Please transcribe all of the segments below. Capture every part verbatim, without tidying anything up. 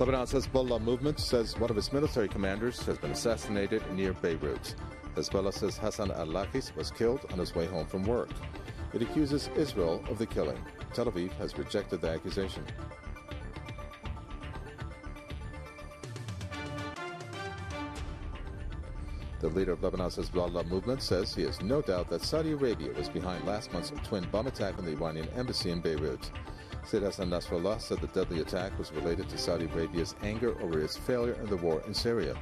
Lebanon's Hezbollah movement says one of its military commanders has been assassinated near Beirut. Hezbollah says Hassan al-Lakis was killed on his way home from work. It accuses Israel of the killing. Tel Aviv has rejected the accusation. The leader of Lebanon's Hezbollah movement says he has no doubt that Saudi Arabia was behind last month's twin bomb attack on the Iranian embassy in Beirut. Sayyid Hassan Nasrallah said the deadly attack was related to Saudi Arabia's anger over its failure in the war in Syria.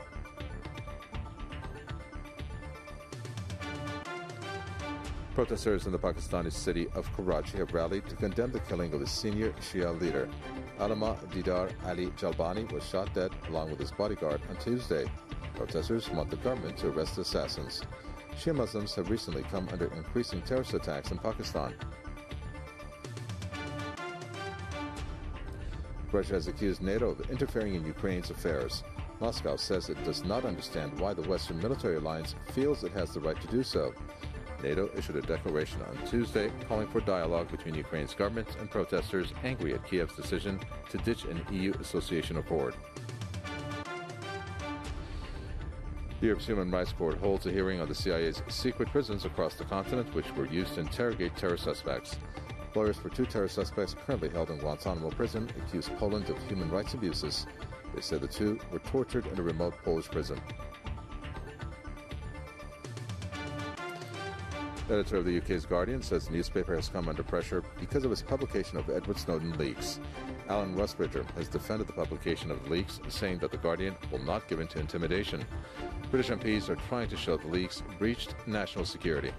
Protesters in the Pakistani city of Karachi have rallied to condemn the killing of the senior Shia leader. Allama Didar Ali Jalbani was shot dead along with his bodyguard on Tuesday. Protesters want the government to arrest the assassins. Shia Muslims have recently come under increasing terrorist attacks in Pakistan. Russia has accused NATO of interfering in Ukraine's affairs. Moscow says it does not understand why the Western military alliance feels it has the right to do so. NATO issued a declaration on Tuesday calling for dialogue between Ukraine's government and protesters angry at Kiev's decision to ditch an E U association accord. Europe's Human Rights Court holds a hearing on the C I A's secret prisons across the continent, which were used to interrogate terror suspects. Lawyers for two terror suspects currently held in Guantanamo prison accused Poland of human rights abuses. They said the two were tortured in a remote Polish prison. The editor of the U K's Guardian says the newspaper has come under pressure because of its publication of Edward Snowden leaks. Alan Rusbridger has defended the publication of the leaks, saying that the Guardian will not give in to intimidation. British M Ps are trying to show the leaks breached national security.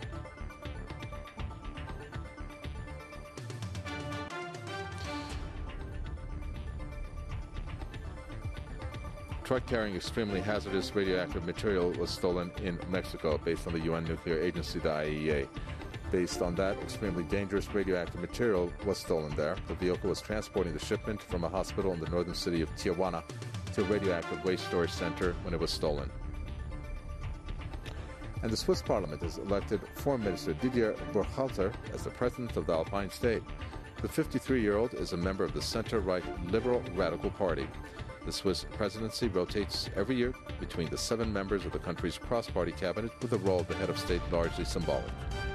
Truck carrying extremely hazardous radioactive material was stolen in Mexico, based on the U N nuclear agency, the I A E A. Based on that, extremely dangerous radioactive material was stolen there. The vehicle was transporting the shipment from a hospital in the northern city of Tijuana to a radioactive waste storage center when it was stolen. And the Swiss parliament has elected Foreign Minister Didier Burkhalter as the president of the Alpine state. The fifty-three-year-old is a member of the center-right Liberal Radical Party. The Swiss presidency rotates every year between the seven members of the country's cross-party cabinet, with the role of the head of state largely symbolic.